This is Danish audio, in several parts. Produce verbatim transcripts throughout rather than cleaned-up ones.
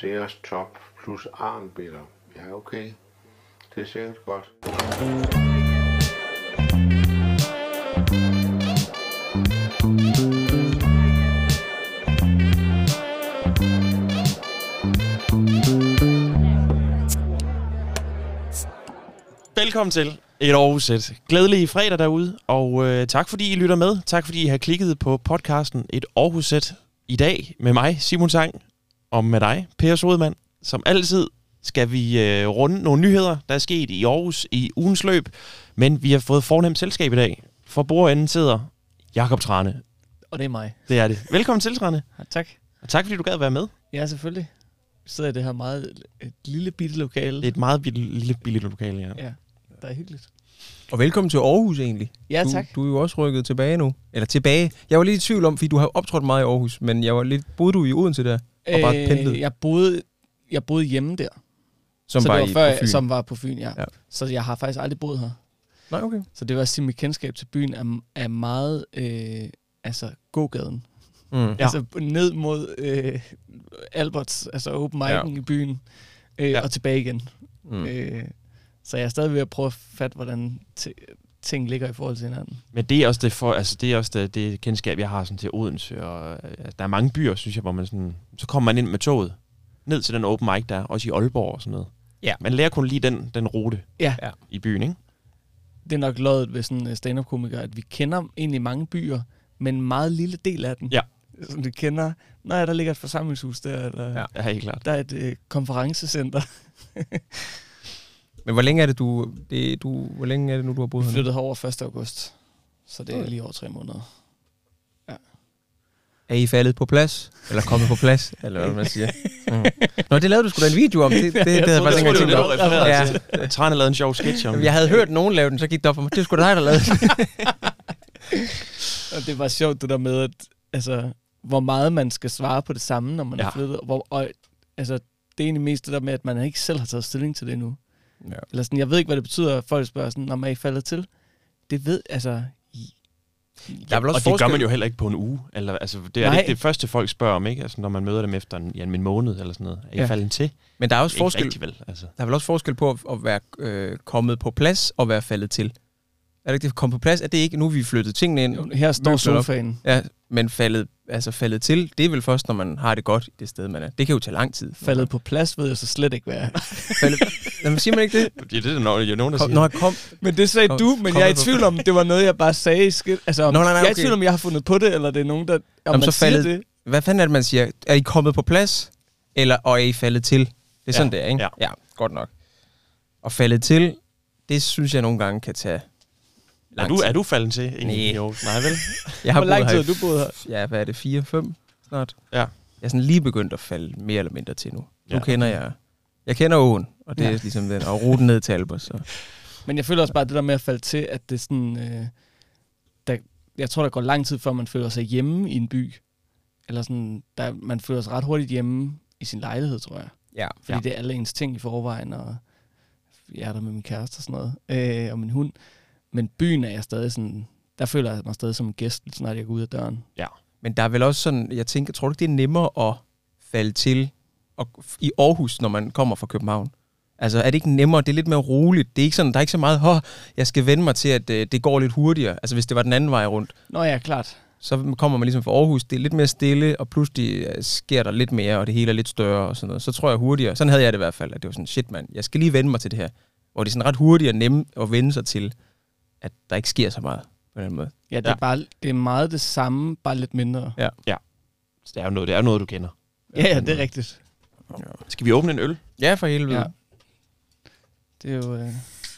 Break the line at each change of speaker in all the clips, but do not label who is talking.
Sears top plus armbitter. Ja, okay. Det er sikkert godt.
Velkommen til et Aarhus-sæt. Glædelig fredag derude, og øh, tak fordi I lytter med. Tak fordi I har klikket på podcasten Et Aarhus-sæt i dag med mig, Simon Sang, og med dig, Per Sodemann. Som altid skal vi øh, runde nogle nyheder, der er sket i Aarhus i ugens løb, men vi har fået fornemt selskab i dag. For bordenden sidder Jakob Trane.
Og det er mig.
Det er det. Velkommen til, Trane.
Ja, tak.
Og tak fordi du gad være med.
Ja, selvfølgelig. Vi sidder i det her meget et lille bitte lokale.
Det er et meget bitte, lille billigt lokale, ja.
Ja, der er hyggeligt.
Og velkommen til Aarhus egentlig.
Ja,
du,
tak.
Du er jo også rykket tilbage nu. Eller tilbage. Jeg var lidt i tvivl om, fordi du har optrådt meget i Aarhus, men jeg var lidt, boede du i Odense der? Og
øh,
bare pendlede?
Jeg boede, jeg boede hjemme der.
Som
så
var,
det var
i,
før,
på Fyn?
Som var på Fyn, ja.
ja.
Så jeg har faktisk aldrig boet her.
Nej, okay.
Så det var at sige, mit kendskab til byen er, er meget, øh, altså, gågaden.
Mm. Ja.
Altså ned mod øh, Alberts, altså open mic'en ja. i byen, øh, ja. og tilbage igen. Mm. Øh, så jeg er stadig ved at prøve at fatte, hvordan t- ting ligger i forhold til hinanden.
Men det er også det, for, altså det, er også det, det kendskab, jeg har sådan til Odense. Og, altså, der er mange byer, synes jeg, hvor man sådan... Så kommer man ind med toget, ned til den open mic der, også i Aalborg og sådan noget.
Ja.
Man lærer kun lige den, den rute
ja.
i byen, ikke?
Det er nok løjet ved sådan en stand-up-komiker, at vi kender egentlig mange byer, men en meget lille del af den.
Ja.
Som vi kender, nej, der ligger et forsamlingshus der, eller
ja, ja, helt klart.
Der er et øh, konferencecenter.
Men hvor længe er det, du, det, du, hvor længe er det nu, du har boet her?
Vi flyttede herover første august, så det er lige over tre måneder. Ja.
Er I faldet på plads? Eller kommet på plads? Eller hvad man siger? Mm. Nå, det lavede du sgu da en video om. Det, det, det, det havde jeg faktisk ikke engang
tænkt om. Trane lavede en sjov sketch om.
Jeg havde hørt nogen lave den, så gik det op for mig. Det er sgu da dig, der lavede den.
Og det var sjovt, det der med, at altså, hvor meget man skal svare på det samme, når man ja. er flyttet. Hvor, og, altså, det er egentlig mest det der med, at man ikke selv har taget stilling til det endnu. Ja. Eller sådan, jeg ved ikke, hvad det betyder, at folk spørger sådan, når man er faldet til. Det ved, altså...
Ja, og forskel. Det gør man jo heller ikke på en uge. Eller, altså, det er Nej. ikke det første, folk spørger om, ikke? Altså, når man møder dem efter en, ja, en måned eller sådan noget. Er I ja. faldet til?
Men der er også forskel,
rigtig, vel, altså.
Der er vel også forskel på at, at være øh, kommet på plads og være faldet til. Er det ikke det? Komme på plads? Er det ikke, nu vi flyttet tingene ind?
Jo, her står sofaen.
Ja, men faldet, altså faldet til, det er vel først, når man har det godt i det sted, man er. Det kan jo tage lang tid.
Faldet på plads ved jeg så slet ikke, hvad jeg
faldet, jamen, siger man ikke det?
Det er det, når jo nogen, der
kom,
siger.
Når jeg kom,
men det sagde kom, du, men jeg er i tvivl om, det var noget, jeg bare sagde i skidt. Altså, om, Nå, nej, nej, okay. Jeg er i tvivl om, jeg har fundet på det, eller det er nogen, der... Om
jamen,
man
så faldet,
det.
Hvad fanden er det, man siger? Er I kommet på plads, eller og er I faldet til? Det er sådan, ja. det er, ikke?
Ja.
ja, godt nok. Og faldet til, det synes jeg nogle gange kan tage...
Er du, er du faldet til?
Nej.
Jo, nej vel?
Jeg har
Hvor lang tid har du boet her?
Ja, hvad er det? fire fem snart?
Ja.
Jeg er sådan lige begyndt at falde mere eller mindre til nu.
Ja.
Nu kender jeg... Jeg kender åen, og det ja. er ligesom den. Og ruten ned til Albert, så...
Men jeg føler også bare det der med at falde til, at det er sådan... Øh, der, jeg tror, der går lang tid, før man føler sig hjemme i en by. Eller sådan... Der, man føler sig ret hurtigt hjemme i sin lejlighed, tror jeg.
Ja.
Fordi
ja.
det er alle ens ting i forvejen, og jeg er der med min kæreste og sådan noget. Øh, og min hund. Men byen er jeg stadig sådan... Der føler jeg mig stadig som en gæst, lige snart jeg går ud af døren.
Ja. Men der er vel også sådan... Jeg tænker, tror du ikke, det er nemmere at falde til og, i Aarhus, når man kommer fra København? Altså, er det ikke nemmere? Det er lidt mere roligt. Det er ikke sådan, der er ikke så meget, åh, jeg skal vende mig til, at øh, det går lidt hurtigere. Altså, hvis det var den anden vej rundt.
Nå ja, klart.
Så kommer man ligesom fra Aarhus, det er lidt mere stille, og pludselig sker der lidt mere, og det hele er lidt større og sådan noget. Så tror jeg hurtigere. Sådan havde jeg det i hvert fald, at det var sådan, shit mand, jeg skal lige vende mig til det her. Hvor det er sådan ret hurtigt og nemt at vende sig til, at der ikke sker så meget på den måde.
Ja, det er, ja. Bare, det er meget det samme, bare lidt mindre.
Ja, ja. Så det er jo noget, det er noget du kender.
Ja, ja, det er rigtigt.
Ja. Skal vi åbne en øl?
Ja, for helvede. Ja.
Det er jo... Øh...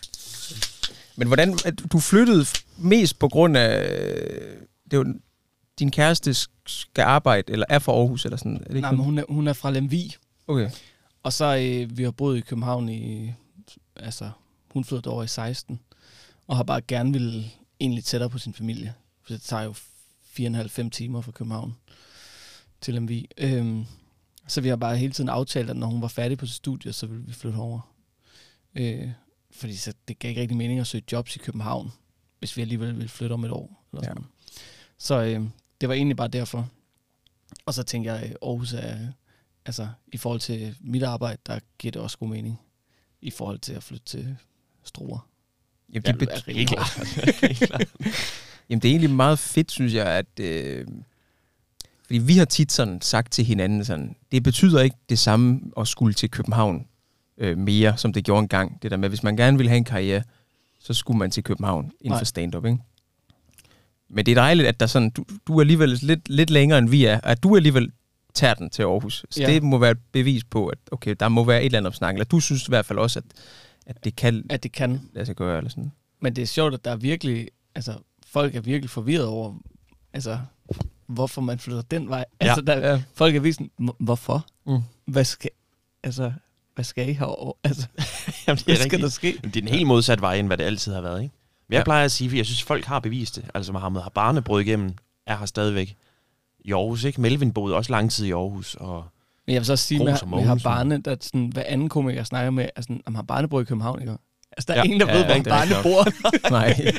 Men hvordan... At du flyttede mest på grund af... Det er jo, din kæreste skal arbejde, eller er fra Aarhus, eller sådan? Er det ikke
Nej, men hun er, hun er fra Lemvig.
Okay.
Og så øh, vi har boet i København i... Altså, hun flyttede over i seksten, og har bare gerne ville egentlig tættere på sin familie. For det tager jo fire og en halv, fem timer fra København til Lemvig. Øhm, så vi har bare hele tiden aftalt, at når hun var færdig på sit studie, så ville vi flytte over. Øh, fordi så det gav ikke rigtig mening at søge jobs i København, hvis vi alligevel ville flytte om et år. Eller sådan. Ja. Så øh, det var egentlig bare derfor. Og så tænkte jeg, at Aarhus er altså i forhold til mit arbejde, der giver det også god mening. I forhold til at flytte til Struer.
Jamen,
Ja,
det,
det
bet-
er rigtig
klart.
hårdt.
Helt klart.
Jamen, det er egentlig meget fedt, synes jeg, at... Øh, fordi vi har tit sådan sagt til hinanden sådan, det betyder ikke det samme at skulle til København øh, mere, som det gjorde engang. Det der med, hvis man gerne ville have en karriere, så skulle man til København inden
Nej.
for stand-up, ikke? Men det er dejligt, at der sådan, du, du er alligevel lidt, lidt længere, end vi er, at du alligevel tager den til Aarhus. Så
Ja.
det må være et bevis på, at okay, der må være et eller andet opsnak. Eller du synes i hvert fald også, at, at det kan
At det kan.
lade sig gøre, eller sådan.
Men det er sjovt, at der er virkelig, altså folk er virkelig forvirret over, altså hvorfor man flytter den vej.
Ja.
Altså der,
Ja.
folk er virkelig sådan, "Hvor- hvorfor?
Mm.
Hvad skal, altså, hvad skal I herovre? Altså,
Jamen, det
hvad
er
skal der
rigtigt.
ske?
Jamen, det er en helt modsat vej, end hvad det altid har været, ikke? Men jeg
Ja.
plejer at sige, for jeg synes, folk har bevist det. Altså, Mohammed har barnebrød igennem, er her stadigvæk i Aarhus, ikke? Melvin boede også lang tid i Aarhus, og
Men jeg vil så også sige,
Gros
med,
og
med har
Mogensen.
barne, der er sådan, hvad anden komiker jeg snakker med, er sådan, om har barnebror i København, ikke? Altså, der er
Ja.
ingen, der
Ja,
ved,
ja,
hvor
det er
barne
rigtigt
bor.
Nej.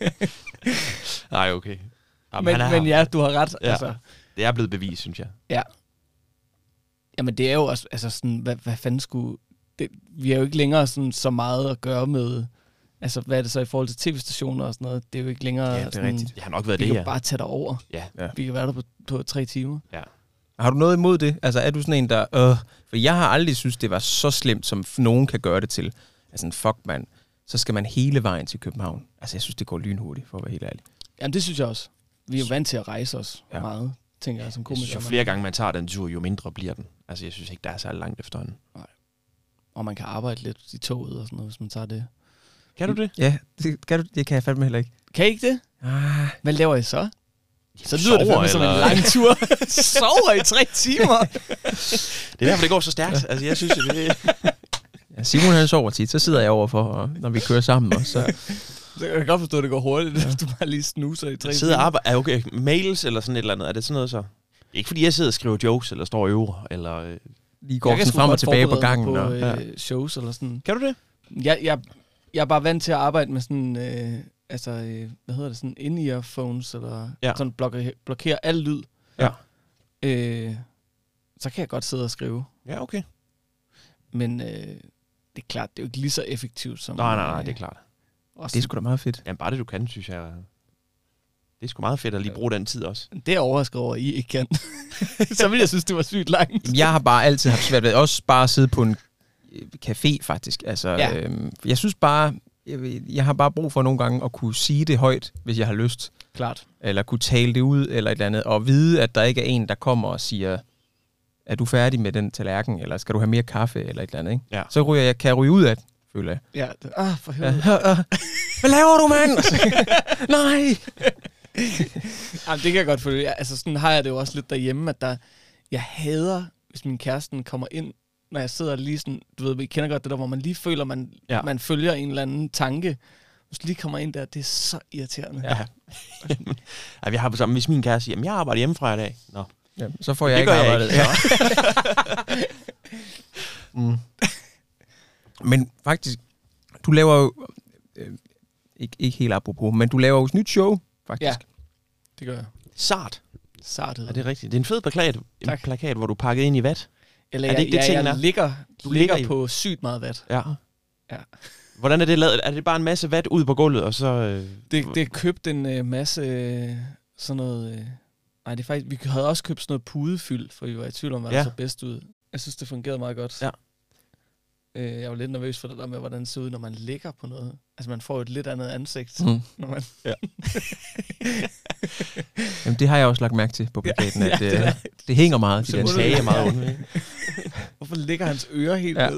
nej, okay. Jamen,
men,
han er
men
her.
ja, du har ret.
Ja.
Altså,
Det er blevet bevist, synes jeg.
ja. Jamen, det er jo også, altså sådan, hvad, hvad fanden skulle... Det, vi har jo ikke længere sådan, så meget at gøre med... Altså, hvad er det så i forhold til tv-stationer og sådan noget? Det er jo ikke længere...
Ja, det er
sådan,
rigtigt.
Det har nok været
Vi
det
kan
her.
bare tage dig over.
Ja.
Ja.
Vi kan være der på, på tre timer.
Har du noget imod det? Altså, er du sådan en, der... Øh, for jeg har aldrig synes det var så slemt, som nogen kan gøre det til. Altså, en fuck, mand. Så skal man hele vejen til København. Altså, jeg synes, det går lynhurtigt, for at være helt ærlig.
Jamen, det synes jeg også. Vi er jo vant til at rejse os
Ja.
ja. meget, tænker jeg, som
Jeg
komiker.
synes, jo flere gange man tager den tur, jo mindre bliver den. Altså, jeg synes ikke, der er så langt efterhånden.
Og man kan arbejde lidt i toget og sådan noget, hvis man tager det.
Kan du det?
Ja, det kan, du, det kan jeg fandme heller ikke.
Kan I ikke det?
Ah,
Hvad laver I så? Så
Sover,
lyder det fandme som en
eller?
lang tur. Sover i tre timer?
Det er derfor, det går så stærkt. Altså, jeg synes, det
ja, Simon han sover tit, så sidder jeg overfor, og når vi kører sammen. Og så,
Så jeg kan godt forstå, at det går hurtigt, hvis du bare lige snuser i tre
Jeg sidder og
timer.
arbejder. Er okay, mails eller sådan et eller andet. Er det sådan noget så? Ikke fordi jeg sidder og skriver jokes, eller står og øver, eller... øh,
lige går
Jeg kan
sådan
sgu
frem og
godt
tilbage på
forberede mig
gangen.
På,
Og, ja.
øh, shows eller sådan.
Kan du det?
Jeg, jeg, jeg er bare vant til at arbejde med sådan, øh, altså, øh, hvad hedder det, sådan in-earphones, eller
Ja.
sådan blokker, blokerer al lyd.
Ja.
Øh, så kan jeg godt sidde og skrive.
Ja, okay.
Men øh, det er klart, det er jo ikke lige så effektivt som...
Nej, nej, nej,
øh,
det er klart.
også
Det er sgu da meget fedt.
Jamen, bare det, du kan, synes jeg. Det er sgu meget fedt at lige bruge den tid også.
Det er jeg overrasket over, at I ikke kan. Så ville jeg synes, det var sygt langt.
Jeg har bare altid haft svært ved også bare at sidde på en øh, café, faktisk. Altså,
Ja.
øhm, jeg synes bare, jeg, ved- jeg har bare brug for nogle gange at kunne sige det højt, hvis jeg har lyst.
Klart.
Eller kunne tale det ud, eller et eller andet. Og vide, at der ikke er en, der kommer og siger, er du færdig med den tallerken, eller skal du have mere kaffe, eller et eller andet, ikke?
Ja.
Så ryger jeg, kan jeg ryge ud af det, føler jeg.
Ja, det, ah, for
Ja.
helvede.
Hvad laver du, mand? Nej!
Jamen, det kan jeg godt følge. Ja, altså, sådan har jeg det jo også lidt derhjemme, at der, jeg hader, hvis min kæreste kommer ind, når jeg sidder lige sådan, du ved, I kender godt det der, hvor man lige føler, man,
Ja.
ja. man følger en eller anden tanke. Hvis du lige kommer ind der, det er så irriterende.
Ja. Ej, jeg har på sammen, hvis min kæreste siger, jamen, jeg arbejder hjemmefra i dag. Nå,
Ja, så får jeg
det
ikke
gør jeg
arbejdet.
ikke.
Ja. mm. Men faktisk, du laver jo, øh, ikke, ikke helt apropos, men du laver jo et nyt show, faktisk.
Ja. Det gør jeg.
Sart.
Sart hedder
Er det rigtigt? Det er en fed plakat, en
Tak.
plakat hvor du er pakket ind i vat.
Eller
Er det
jeg,
ikke det,
jeg,
tingen
jeg
er?
ligger,
Du
du ligger
ligger i-
på sygt meget vat.
Ja.
Ja.
Hvordan er det lavet? Er det bare en masse vat ud på gulvet, og så... Øh,
Det, det er købt en øh, masse øh, sådan noget... Øh, nej, det er faktisk... Vi havde også købt sådan noget pudefyld, for vi var i tvivl om, hvad
Ja.
der så bedst ud. Jeg synes, det fungerede meget godt.
Ja.
Øh, jeg var lidt nervøs for det der med, hvordan det ser ud, når man ligger på noget. Altså, man får et lidt andet ansigt.
Mm.
Når man...
Jamen, det har jeg også lagt mærke til på plakaten,
Ja,
at
ja,
det,
det er-
det, det hænger meget.
så
De der
den kage er meget
Ja.
ondt. ikke?
Hvorfor ligger hans ører helt
Ja.
ja. ned?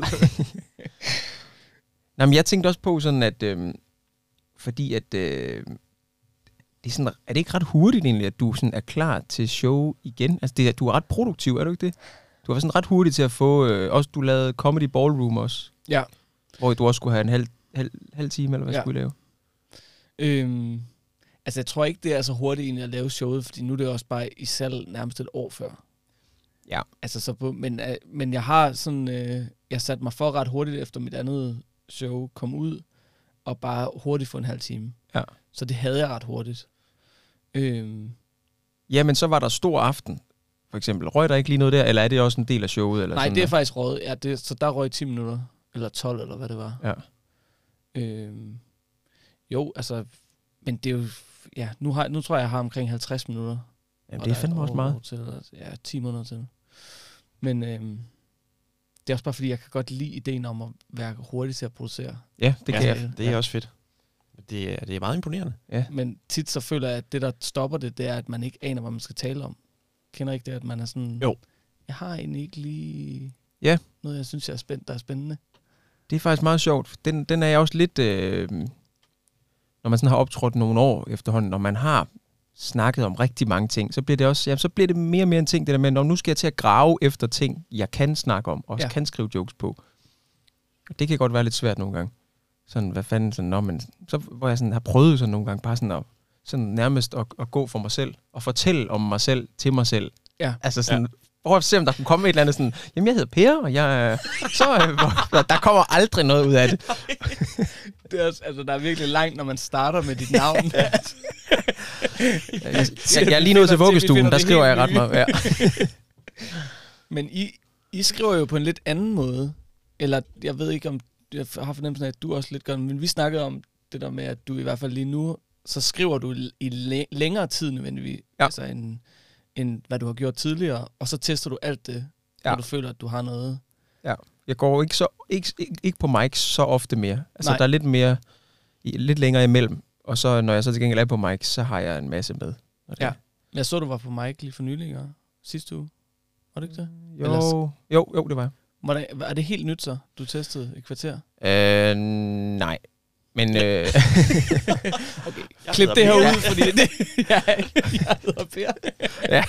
Nå, men jeg tænkte også på sådan, at øhm, fordi at øh, det er, sådan, er det ikke ret hurtigt egentlig, at du sådan er klar til show igen? Altså, det, er- du er ret produktiv, er du ikke det? Du var sådan ret hurtig til at få, øh, også du lavede Comedy Ballroom også,
Ja.
hvor du også skulle have en halv, halv, halv time, eller hvad
Ja.
skulle I lave?
Øhm, altså, jeg tror ikke, det er så hurtigt egentlig at lave showet, fordi nu er det også bare i salg nærmest et år før.
Ja.
Altså, så på, men, øh, men jeg har sådan... Øh, jeg satte mig for ret hurtigt efter mit andet show kom ud, og bare hurtigt få en halv time.
Ja.
Så det havde jeg ret hurtigt. Øhm,
Jamen, så var der stor aften for eksempel? Røg der ikke lige noget der, eller er det også en del af showet? Eller
Nej,
sådan
det er
der?
faktisk røget. Ja, det, så der røg ti minutter, eller tolv, eller hvad det var.
Ja.
Øhm, jo, altså, men det er jo, ja, nu, har, nu tror jeg, jeg har omkring halvtreds minutter.
Jamen, det er fandme også meget.
Til, ja, ti minutter til. Men øhm, det er også bare fordi, jeg kan godt lide ideen om at være hurtig til at producere.
Ja, det kan
ja,
jeg.
det er ja. også fedt. Det er, det er meget imponerende.
Ja.
Men tit så føler jeg, at det, der stopper det, det er, at man ikke aner, hvad man skal tale om. Kender ikke det, at man er sådan...
Jo.
Jeg har egentlig ikke lige
Ja.
noget, jeg synes, jeg er spændt, der er spændende.
Det er faktisk meget sjovt. Den, den er jeg også lidt... Øh, når man sådan har optrådt nogle år efterhånden, når man har snakket om rigtig mange ting, så bliver det også... Ja, så bliver det mere og mere en ting, det der med, når nu skal jeg til at grave efter ting, jeg kan snakke om, og ja. kan skrive jokes på. Det kan godt være lidt svært nogle gange. Sådan, hvad fanden, sådan, når man, så, hvor jeg sådan har prøvet sådan nogle gange, bare sådan at, sådan nærmest at, at gå for mig selv, og fortælle om mig selv til mig selv.
Ja.
Altså sådan, ja. Prøv at se, om der kunne komme et eller andet sådan, jamen jeg hedder Per, og jeg, så, øh, der kommer aldrig noget ud af det.
Det er også, altså, der er virkelig langt, når man starter med dit navn.
jeg, jeg, jeg er lige nået til vuggestuen, der skriver jeg ret meget. Ja.
Men I, I skriver jo på en lidt anden måde, eller jeg ved ikke, om jeg har fornemmelsen af, at du også lidt gør, men vi snakkede om det der med, at du i hvert fald lige nu, så skriver du i læ- længere tid nødvendigvis, ja. altså end, end hvad du har gjort tidligere, og så tester du alt det, ja. Når du føler, at du har noget.
Ja, jeg går ikke, så, ikke, ikke, ikke på mic så ofte mere. Altså
Nej.
Der er lidt mere, lidt længere imellem, og så når jeg så til gengæld er på mic, så har jeg en masse med.
Ja, jeg så, du var på mic lige for nylig, ikke? Sidste uge. Var det ikke det?
Jo, Ellers... jo, jo, det var jeg.
Hvordan, er det helt nyt så, du testede i kvarter?
Øh, nej. Men... Øh...
okay, klip det her ud, fordi det, jeg, jeg hedder Per.
ja.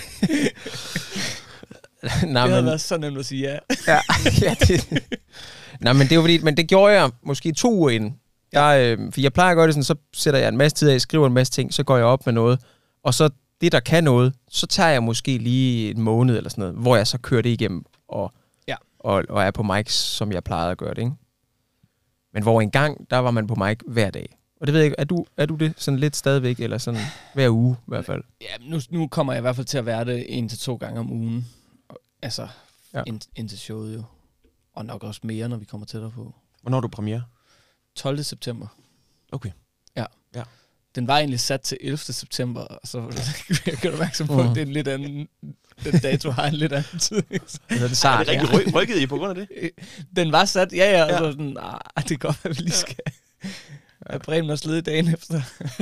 Nej,
det havde
men...
været så nemt at sige ja.
ja, ja det... Nej, men det var fordi, men det gjorde jeg måske to uger inden. Der, øh, for jeg plejer at gøre det sådan, så sætter jeg en masse tid af, skriver en masse ting, så går jeg op med noget, og så det, der kan noget, så tager jeg måske lige en måned eller sådan noget, hvor jeg så kører det igennem, og Og, og er på mic, som jeg plejede at gøre det, ikke? Men hvor en gang, der var man på mic hver dag. Og det ved jeg ikke, er du, er du det sådan lidt stadigvæk, eller sådan hver uge i hvert fald?
Ja, nu, nu kommer jeg i hvert fald til at være det en til to gange om ugen. Altså,
ja.
ind, ind til showet jo. Og nok også mere, når vi kommer tættere på.
Hvornår er du premiere?
tolvte september.
Okay.
Ja.
ja.
Den var egentlig sat til ellevte september, og så jeg gør opmærksom på, at det er en lidt anden... Den dato har en lidt anden tid.
Så er det, er det rigtig ry- rykket I på grund af det?
Den var sat, ja ja, og ja. Så sådan, ah, det kan godt være, vi lige skal have Bremen og slide dagen efter.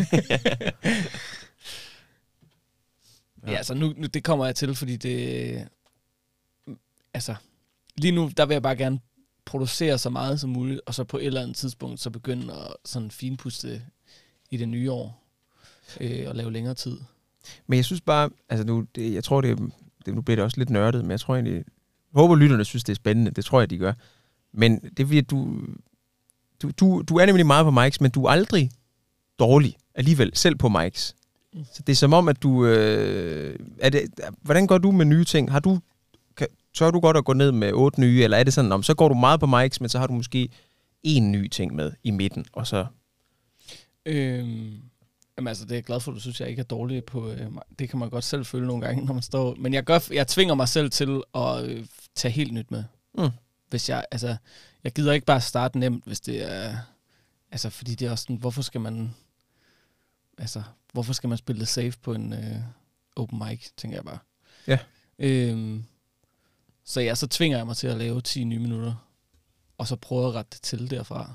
ja, ja, så nu, nu, det kommer jeg til, fordi det... Altså, lige nu, der vil jeg bare gerne producere så meget som muligt, og så på et eller andet tidspunkt, så begynde at sådan finpuste i det nye år, øh, og lave længere tid.
Men jeg synes bare, altså nu, det, jeg tror det, det, nu bliver det også lidt nørdet, men jeg tror egentlig, jeg håber lytterne synes, det er spændende, det tror jeg, de gør. Men det er fordi, at du, du, du, du er nemlig meget på mics, men du er aldrig dårlig alligevel, selv på mics. Mm. Så det er som om, at du, øh, er det, hvordan går du med nye ting? Har du, kan, tør du godt at gå ned med otte nye, eller er det sådan, om så går du meget på mics, men så har du måske en ny ting med i midten, og så...
Øhm Jamen altså, det er jeg glad for, du synes, jeg ikke er dårlig på. Øh, det kan man godt selv føle nogle gange, når man står... Men jeg, gør, jeg tvinger mig selv til at øh, tage helt nyt med.
Mm.
Hvis jeg, altså, jeg gider ikke bare starte nemt, hvis det er... Altså, fordi det er også sådan, hvorfor skal man... Altså, hvorfor skal man spille det safe på en øh, open mic, tænker jeg bare.
Ja.
Øhm, så ja, så tvinger jeg mig til at lave ti nye minutter, og så prøve at rette det til derfra.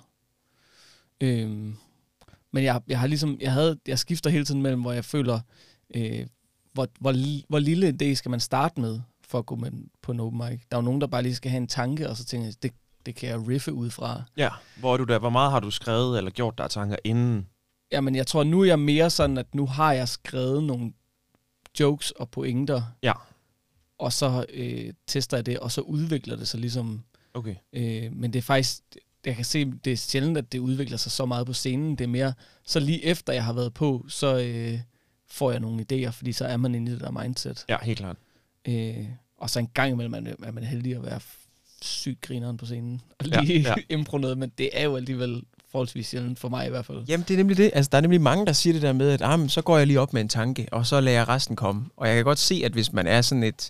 Øhm... Men jeg, jeg har ligesom, jeg havde, jeg skifter hele tiden mellem, hvor jeg føler, øh, hvor, hvor, hvor lille en idé skal man starte med, for at gå med på en open mic. Der er jo nogen, der bare lige skal have en tanke, og så tænker jeg, det, det kan jeg riffe ud fra.
Ja, hvor er du der? Hvor meget har du skrevet eller gjort der tanker inden?
Jamen, jeg tror, nu er jeg mere sådan, at nu har jeg skrevet nogle jokes og pointer,
ja.
Og så øh, tester jeg det, og så udvikler det sig ligesom.
Okay.
Øh, men det er faktisk... Jeg kan se, det er sjældent, at det udvikler sig så meget på scenen. Det er mere, så lige efter jeg har været på, så øh, får jeg nogle idéer, fordi så er man inde i det der mindset.
Ja, helt klart.
Øh, og så en gang imellem er man, er man heldig at være sygt grineren på scenen. Og lige ja, ja. impro noget, men det er jo alligevel forholdsvis sjældent for mig i hvert fald.
Jamen det er nemlig det. Altså der er nemlig mange, der siger det der med, at ah, så går jeg lige op med en tanke, og så lader jeg resten komme. Og jeg kan godt se, at hvis man er sådan et...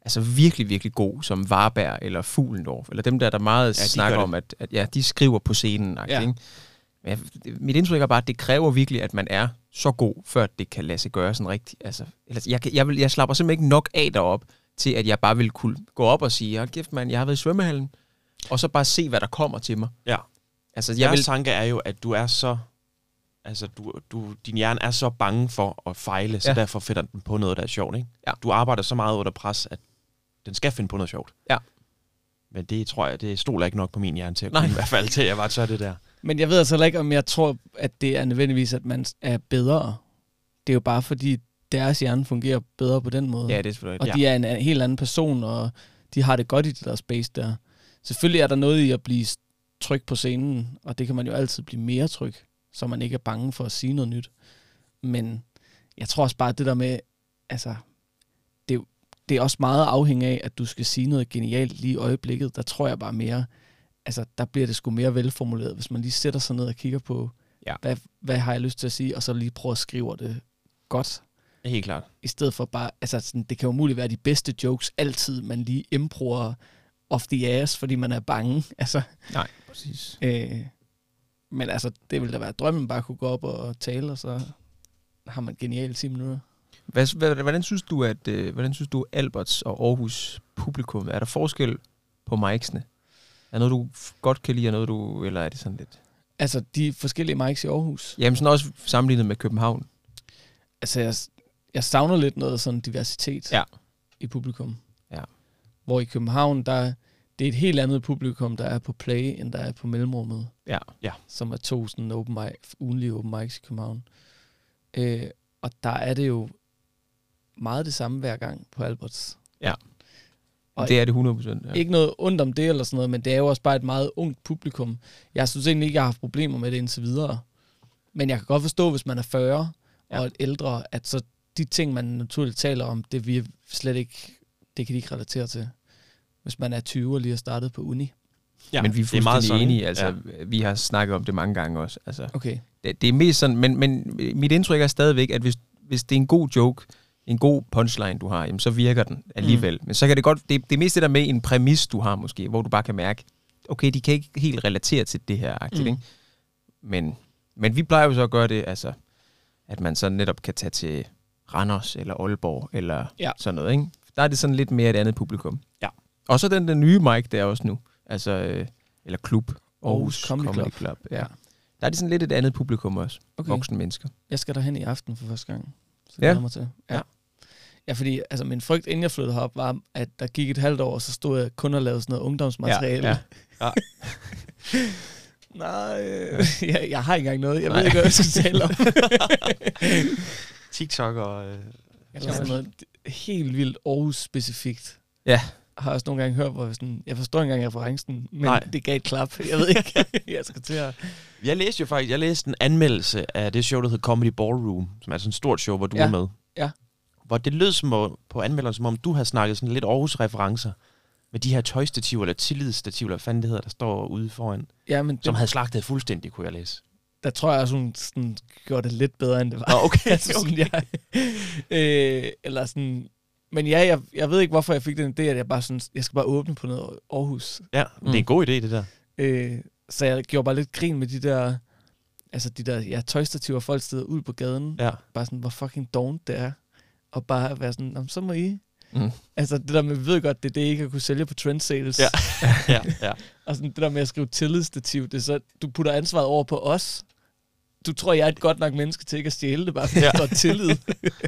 altså virkelig, virkelig god, som Varberg eller Fuglendorf, eller dem der, der meget ja, snakker om, at, at ja, de skriver på scenen. Ja. Ikke? Men jeg, mit indtryk er bare, at det kræver virkelig, at man er så god, før det kan lade sig gøre sådan rigtigt. Altså, jeg, jeg, vil, jeg slapper simpelthen ikke nok af derop, til at jeg bare vil kunne gå op og sige, hold kæft mand, jeg har været i svømmehallen, og så bare se, hvad der kommer til mig.
Ja.
Altså, jeg
vil...
vil...
tanke er jo, at du er så... Altså, du, du, din hjerne er så bange for at fejle, så ja. derfor finder den på noget, der er sjovt, ikke?
Ja.
Du arbejder så meget under pres, at den skal finde på noget sjovt.
Ja.
Men det tror jeg, det stoler ikke nok på min hjerne til at kunne, i hvert fald til, at jeg var så det der.
Men jeg ved altså ikke, om jeg tror, at det er nødvendigvis, at man er bedre. Det er jo bare fordi, deres hjerne fungerer bedre på den måde.
Ja, det er selvfølgelig.
Og
ja.
de er en helt anden person, og de har det godt i det der space der. Selvfølgelig er der noget i at blive tryg på scenen, og det kan man jo altid blive mere tryg, så man ikke er bange for at sige noget nyt. Men jeg tror også bare, at det der med, altså, det, det er også meget afhængig af, at du skal sige noget genialt lige i øjeblikket. Der tror jeg bare mere, altså, der bliver det sgu mere velformuleret, hvis man lige sætter sig ned og kigger på,
ja.
hvad, hvad har jeg lyst til at sige, og så lige prøve at skrive det godt.
Helt klart.
I stedet for bare, altså, sådan, det kan jo muligt være de bedste jokes altid, man lige improver off the ass, fordi man er bange. Altså,
nej, præcis.
Øh, men altså, det ville da være drømmen, bare kunne gå op og tale, og så har man genialt ti minutter.
Hvad, hvad, hvordan synes du, at øh, hvordan synes du, Alberts og Aarhus publikum, er der forskel på micsene? Er noget, du godt kan lide, og noget, du, eller er det sådan lidt?
Altså, de forskellige mics i Aarhus?
Jamen, sådan også sammenlignet med København.
Altså, jeg, jeg savner lidt noget sådan diversitet
ja.
i publikum.
Ja.
Hvor i København, der det er et helt andet publikum, der er på Play, end der er på Mellemrummet.
Ja.
Ja.
Som er to sådan open mic, ugenlige open mics i København. Øh, og der er det jo meget det samme hver gang på Alberts.
Ja.
Og
det er det hundrede procent. Ja.
Ikke noget ondt om det eller sådan noget, men det er jo også bare et meget ungt publikum. Jeg synes egentlig ikke, jeg har haft problemer med det indtil videre. Men jeg kan godt forstå, hvis man er fyrre ja. og et ældre, at så de ting, man naturligt taler om, det vi slet ikke, det kan de ikke relatere til. Hvis man er tyve og lige har startet på uni.
Ja, men vi er fuldstændig enige. Altså, ja. Vi har snakket om det mange gange også. Altså,
okay.
det, det er mest sådan, men, men mit indtryk er stadigvæk, at hvis, hvis det er en god joke, en god punchline, du har, jamen, så virker den alligevel. Mm. Men så kan det godt, det, det er mest det der med en præmis, du har måske, hvor du bare kan mærke, okay, de kan ikke helt relatere til det her. Mm. Ikke? Men, men vi plejer jo så at gøre det, altså, at man så netop kan tage til Randers eller Aalborg eller ja. sådan noget. Ikke? Der er det sådan lidt mere et andet publikum.
Ja.
Og så den der nye mic der også nu. Altså, øh, eller klub. Aarhus Comedy, Comedy Club. Club. Ja. Der er det sådan lidt et andet publikum også. Okay. Voksne mennesker.
Jeg skal derhen i aften for første gang. Så
ja.
Jeg mig til. Ja. Ja, fordi altså, min frygt, inden jeg flyttede herop, var, at der gik et halvt år, og så stod jeg kun og lavede sådan noget ungdomsmateriale.
Ja. Ja. Ja.
Nej, øh, jeg, jeg har ikke engang noget. Jeg Nej. ved ikke, hvad jeg skal tale om.
TikTok og... Øh,
jeg har sådan noget helt vildt Aarhus-specifikt.
Ja.
Jeg har også nogle gange hørt, hvor sådan, jeg forstår ikke engang referencen, men
Nej.
det gav et klap. Jeg ved ikke, jeg skal til at...
Jeg læste jo faktisk, jeg læste en anmeldelse af det show, der hedder Comedy Ballroom, som er sådan et stort show, hvor du
ja.
er med.
Ja.
Hvor det lød som på anmelderen, som om du havde snakket sådan lidt Aarhus-referencer med de her tøjstativer, eller tillidsstativer, eller hvad fanden det hedder, der står ude foran.
Ja, men
som
det,
havde slagtet fuldstændig, kunne jeg læse.
Der tror jeg også, hun sådan, gjorde det lidt bedre, end det var.
Nå, okay.
altså, sådan, jeg, øh, eller sådan... Men ja, jeg, jeg ved ikke, hvorfor jeg fik den idé, at jeg bare sådan, jeg skal bare åbne på noget Aarhus.
Ja, mm. det er en god idé, det der.
Øh, så jeg gjorde bare lidt grin med de der, altså de der ja, tøjstativer, folk steder ud på gaden.
Ja.
Bare sådan, hvor fucking dovent det er. Og bare være sådan, så må I.
Mm.
Altså det der med, vi ved godt, det er det, I ikke at kunne sælge på trend sales.
Ja. ja, ja.
Og sådan det der med at skrive tillidsstativ, det er så, du putter ansvaret over på os. Du tror, jeg er et godt nok menneske til ikke at stjæle det, bare fordi ja. Der står tillid.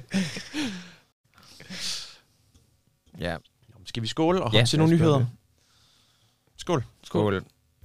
Ja.
Skal vi skåle og
ja,
til nogle nyheder? Skål.
Skål.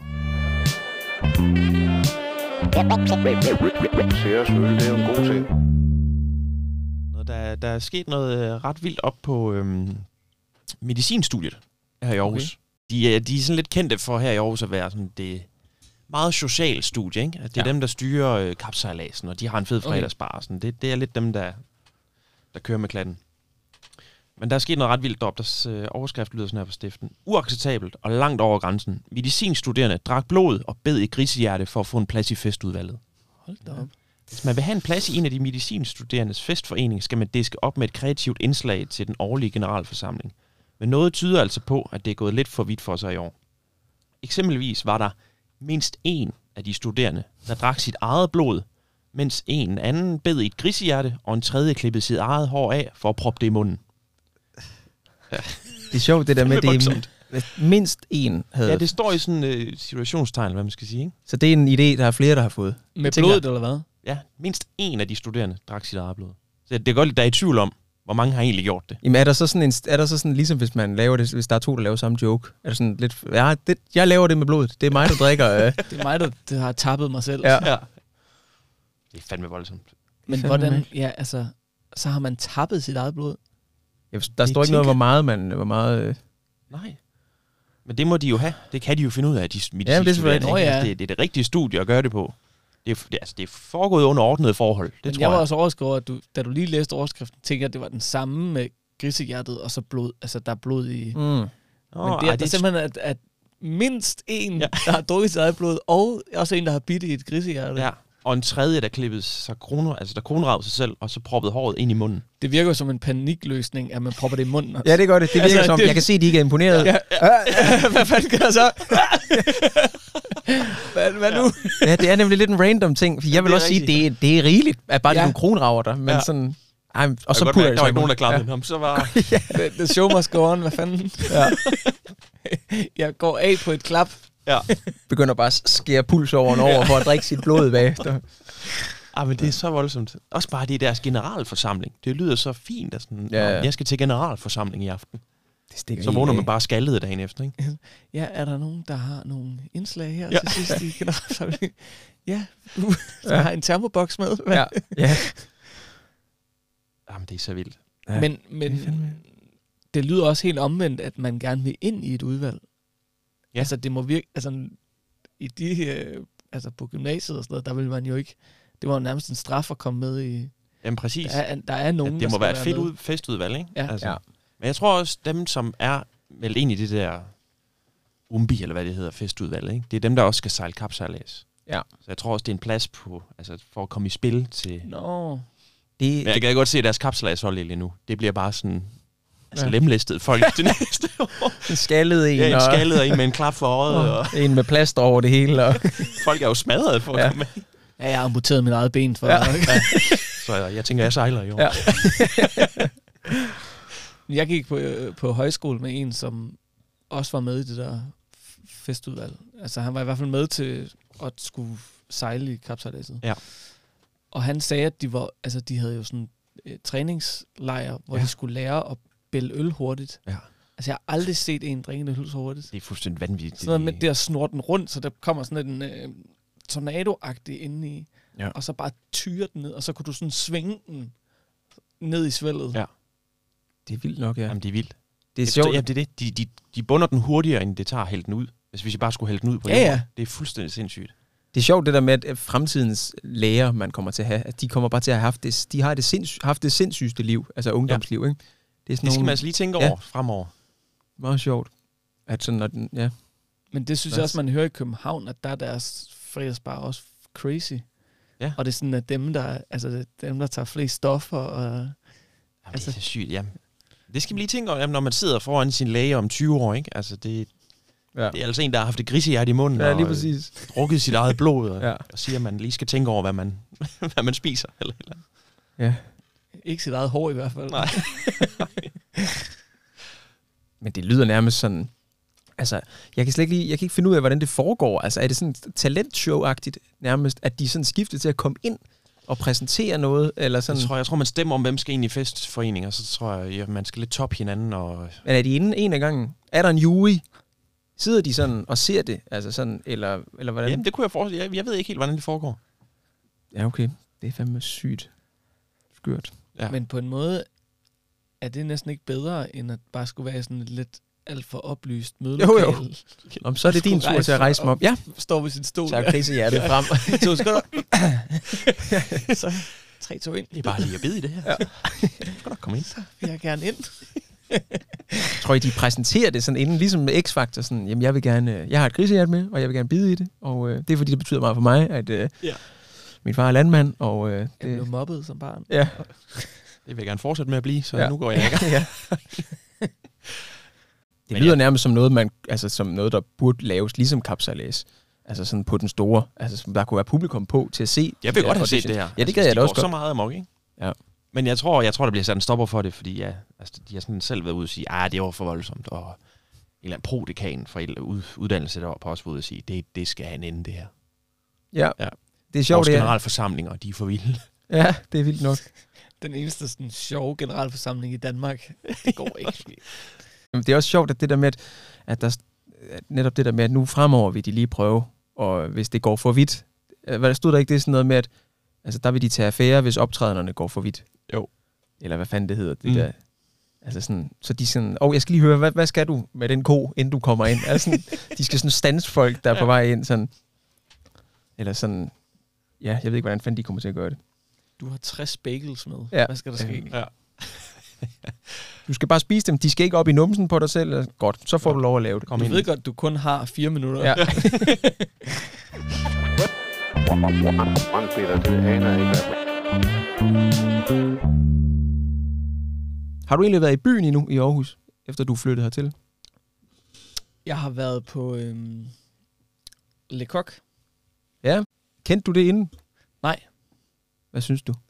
Seriøst øl, det er jo en god ting.
Der, der er sket noget ret vildt op på øhm, medicinstudiet her i Aarhus. Okay. De, de er sådan lidt kendte for her i Aarhus at være sådan det meget socialt studie, ikke? At det er ja. dem, der styrer øh, kapsejladsen, og de har en fed fredagsbar. Okay. Det, det er lidt dem, der, der kører med klatten. Men der er sket noget ret vildt deroppe. Deres øh, overskrift lyder sådan her for stiften. Uacceptabelt og langt over grænsen. Medicinstuderende drak blod og bed i grisehjerte for at få en plads i festudvalget.
Hold da op.
Hvis man vil have en plads i en af de medicinstuderendes festforening, skal man diske op med et kreativt indslag til den årlige generalforsamling. Men noget tyder altså på, at det er gået lidt for vidt for sig i år. Eksempelvis var der mindst en af de studerende, der drak sit eget blod, mens en anden bed i et grisehjerte, og en tredje klippede sit eget hår af for at proppe det i munden.
Det er sjovt, det der med, det er mindst en havde...
Ja, det står i sådan et uh, situationstegn, hvad man skal sige, ikke?
Så det er en idé, der er flere, der har fået.
Med blodet, eller hvad?
Ja, mindst en af de studerende drak sit eget blod. Så det er godt, der er i tvivl om, hvor mange har egentlig gjort det.
Jamen er der så sådan en, er der så sådan, ligesom hvis man laver det, hvis der er to, der laver samme joke, er der sådan lidt, ja, det, jeg laver det med blodet, det er mig, der drikker. Øh.
Det er mig, der, der har tappet mig selv.
Ja.
Ja. Det er fandme voldsomt.
Men
Fandme
hvordan,
ikke.
ja, altså, så har man tappet sit eget blod.
Ja, der står ikke noget, hvor meget man, hvor meget... Øh.
Nej. Men det må de jo have. Det kan de jo finde ud af, de medicinstuderende.
Ja, det er selvfølgelig
ikke?
rigtigt.
Altså, det, det er det rigtige studie at gøre det på. Det er, det, altså, det er foregået under ordnede forhold. Det
Men
tror
jeg
jeg.
var også overrasket over, at du, da du lige læste overskriften, tænkte jeg, at det var den samme med grisehjertet, og så blod, altså der er blod i...
Mm.
Åh,
Men det er,
ej,
der er simpelthen, at, at mindst en,
Ja.
ja. der har drukket sit eget blod, og også en, der har bidt i et grisehjerte.
Ja. Og en tredje, der klippede sig kroner, altså der kronravede sig selv, og så proppede håret ind i munden.
Det virker jo som en panikløsning, at man propper det i munden.
Ja, det gør det. Det virker
Altså,
som,
det-
jeg kan se, at de ikke er imponeret.
Ja, ja. Hvad fanden gør jeg så? hvad, hvad nu?
Ja, det er nemlig lidt en random ting. For jeg vil
det er
også sige,
rigtigt.
det er, det er rigeligt, at bare ja.
Ja.
nogle kronraver der. Men
Ja.
sådan... Ej, og
Og
så
så
putter jeg
der var
så
ikke nogen, der
i
klappede
munden.
ham. Så var...
The, the show must go on, hvad fanden?
Ja.
Jeg går af på et klap.
Ja.
Begynder bare at skære pulsåren over for at drikke sit blod bagefter.
Ah, men det er så voldsomt. Også bare det er deres generalforsamling. Det lyder så fint. At sådan,
Ja, ja.
"Nå, jeg skal til generalforsamling i aften.
Det stikker
Så vågner man bare skaldet dagen efter, ikke?
Ja, er der nogen, der har nogle indslag her
Ja.
ja. til sidst i generalforsamlingen? Ja, du ja. har en termoboks med.
Ja. Ja.
Jamen, det er så vildt.
Ja.
Men, men
Det er fandme-
det lyder også helt omvendt, at man gerne vil ind i et udvalg.
Ja.
Altså, det må virke... Altså, i de, øh, altså på gymnasiet og sådan noget, der vil man jo ikke... Det var jo nærmest en straf at komme med i...
Jamen, præcis.
Der er, der er nogen,
Ja, det må
der
være
skal
et fedt
med.
ud, festudvalg, ikke?
Ja.
Altså.
Ja.
Men jeg tror også, dem, som er meldt ind i det der umbi, eller hvad det hedder, festudvalg, ikke? Det er dem, der også skal sejle kapsejlads.
Ja.
Så jeg tror også, det er en plads på, altså for at komme i spil til...
Nå,
Det,
Men jeg kan godt se, at deres kapsejladshold lige nu, det bliver bare sådan... Altså
Ja.
lemlæstet folk det næste år.
en skaldet en,
Ja, en
og,
skaldet og en med en klap for øjet, og
og en med plaster over det hele. Og,
folk er jo smadret for at
Ja.
komme med.
ja, jeg har amputeret mit eget ben for...
Ja.
Ja.
Så jeg, jeg tænker, jeg sejler i år.
Ja.
Jeg gik på, øh, på højskole med en, som også var med i det der f- festudvalg. Altså, han var i hvert fald med til at skulle sejle i kapsejladset.
Ja.
Og han sagde, at de var, altså, de havde jo sådan øh, træningslejr, hvor
Ja.
de skulle lære at bælge øl hurtigt.
Ja.
Altså, jeg har aldrig set en drikke en øl så hurtigt.
Det er fuldstændig vanvittigt.
Sådan noget med det at snurre den rundt, så der kommer sådan en øh, tornado-agtig indeni,
Ja.
og så bare tyre den ned, og så kunne du sådan svinge den ned i svældet.
Ja.
det er vildt nok, ja.
Jamen, det er vildt.
Det er
Efter,
sjovt.
ja, det er det. De, de, de bunder den hurtigere, end det tager at hælde den ud. Altså, hvis I bare skulle hælde den ud på
Ja,
jorden.
ja.
Det er fuldstændig sindssygt.
Det er sjovt det der med, at fremtidens læger, man kommer til at have, at de kommer bare til at have haft det, de har det sinds, haft det sindssygeste liv, altså ungdomsliv, ikke? Det er sådan
Det skal
nogle,
man altså lige tænke
Ja.
over fremover.
meget sjovt. At sådan, når den, ja.
Men det synes
Nice.
jeg også, man hører i København, at der er deres fredagsbar også crazy.
Ja.
Og det er sådan, at dem, der, altså, det er dem, der tager flest stoffer. Og,
Jamen,
Altså-
det er så sygt, jamen. Det skal man lige tænke over, jamen, når man sidder foran sin læge om tyve år, ikke? Altså, det,
Ja.
det er altså en, der har haft et grisehjerte i munden,
Ja, lige
og øh,
præcis.
drukket sit eget blod, og,
Ja.
og siger, at man lige skal tænke over, hvad man, hvad man spiser. Eller, eller.
Ja.
ikke sit eget hår i hvert fald.
Nej.
Men det lyder nærmest sådan, altså, jeg kan slet ikke lige, jeg kan ikke finde ud af, hvordan det foregår. Altså, er det sådan talentshow-agtigt nærmest, at de sådan skifter til at komme ind og præsentere noget, eller sådan?
Jeg tror, jeg tror, man stemmer om, hvem skal ind i festforeninger, så tror jeg, ja, man skal lidt toppe hinanden. Og...
Men er de inde en af gangen? Er der en jury? Sidder de sådan og ser det? Altså sådan, eller, eller hvordan?
Jamen, det kunne jeg forestille. Jeg, jeg ved ikke helt, hvordan det foregår.
Ja, okay. Det er fandme sygt. Skørt.
Ja.
Men på en måde er det næsten ikke bedre, end at bare skulle være sådan et lidt alt for oplyst mødelokale.
Jo, jo. Om så er det din tur til at rejse mig op. Ja,
Står ved sin stol.
så krisehjertet frem.
to sekunder. Så tre, to, ind.
Det er bare lige at bide i det her.
Ja.
Du skal nok komme ind.
Så vil jeg gerne ind.
Tror I, de præsenterer det sådan inden, ligesom med X-Factor, sådan, jamen jeg vil gerne, jeg har et grisehjert med, og jeg vil gerne bide i det, og øh, det er fordi, det betyder meget for mig, at øh,
Ja.
min far er landmand, og øh,
Jeg
det,
blev mobbet som barn.
ja.
Det vil jeg gerne fortsætte med at blive, så
Ja.
ja. nu går jeg i gang.
ja. Det
Men
lyder
ja.
nærmest som noget, man, altså som noget, der burde laves, ligesom kapsejlads. Altså sådan på den store, altså som der kunne være publikum på til at se.
Jeg vil
de
godt
der
have set
auditions.
det her.
Ja, det gad jeg da også
godt. Så
godt.
meget amok, ikke?
Ja.
Men jeg tror, jeg tror, der bliver sat en stopper for det, fordi ja, altså, de har sådan selv været ude og sige, ah, det var for voldsomt, og en eller anden prodekan fra en ud, uddannelse, der var på også ude og sige, det, det skal han ende, det her.
Ja,
Ja.
det er sjovt,
Vores
det er.
generalforsamlinger, de er for vilde.
Ja, det er vildt nok.
Den eneste sådan, sjove generalforsamling i Danmark. Det går ikke.
Jamen, det er også sjovt, at det der med, at, at der, at netop det der med, at nu fremover vil de lige prøve, og hvis det går for vidt, hvad der stod der ikke, det er sådan noget med, at altså, der vil de tage affære, hvis optræderne går for vidt.
Jo.
Eller hvad fanden det hedder, det
Mm.
der. Altså sådan, så de sådan, åh, oh, jeg skal lige høre, hvad, hvad skal du med den ko, inden du kommer ind? Altså sådan, de skal sådan stands folk, der er på vej ind, sådan, eller sådan, ja, jeg ved ikke, hvordan fanden de kommer til at gøre det.
Du har tres bagels med.
Ja.
Hvad skal der ske?
Ja.
Du skal bare spise dem, de skal ikke op i numsen på dig selv. Godt, så får du lov at lave det.
Kom
Du
ind.
ved godt, du kun har fire minutter.
Ja.
Frank Peter, det aner jeg ikke.
Har du egentlig været i byen endnu i Aarhus, efter du flyttede hertil?
Jeg har været på øhm, Le Coq.
Ja. Kendte du det inden?
Nej.
Hvad synes du?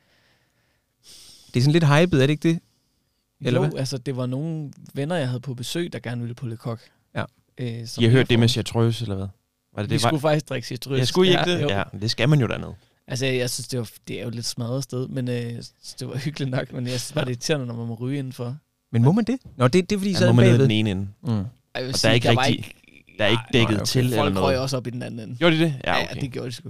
Det er sådan lidt hypet, er det ikke det? Eller
jo,
hvad?
altså det var nogle venner, jeg havde på besøg, der gerne ville på Le Coq.
Ja.
Øh, som
I har hørt
jeg
det med
får-
chartreuse, eller hvad? Var det
Vi
det? Var...
skulle faktisk drikke citrus.
Jeg skulle I ikke det?
jo.
Ja, det skal man jo dernede.
Altså, jeg, jeg synes, det, var, det er jo et lidt smadret sted, men øh, det var hyggeligt nok, men jeg synes bare, det er irriterende, når man må ryge indenfor.
Men må man det? Nå, det, det er fordi, I
Ja,
sad
må man ned
bagved.
den ene ende.
Mm.
Ej, jeg vil
Og der
sige,
er ikke
der var
rigtig- Der er ikke dækket
nej, okay.
til eller
Folk røg
noget.
også op i den anden ende.
Gjorde de det? Ja,
Ja,
okay.
ja, det gjorde de sgu.